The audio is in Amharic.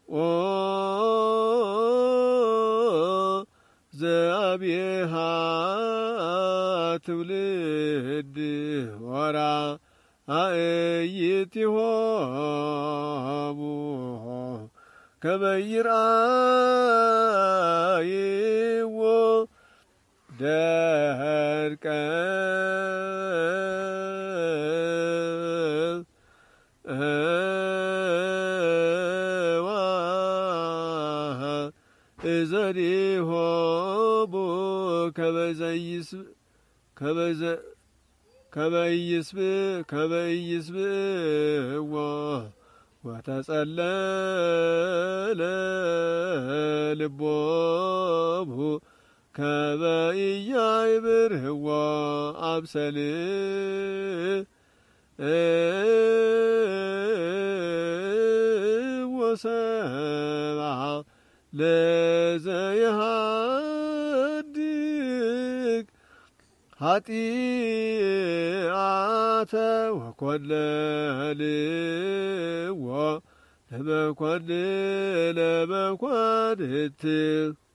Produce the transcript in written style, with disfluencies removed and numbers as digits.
ዘአብየሃ ትውልድ ወራ አእይቲሆሙ ከመይርአይዎ ደርቀ እዘሪሆሙ ከበይስብእዎ ወተጸለለ ልቦሙ ከበኢያዕብርዎ አብሰል ወሰብአ ለዘየሃድግ ኃጢአተ ወኰለልዎ ለመኰንንት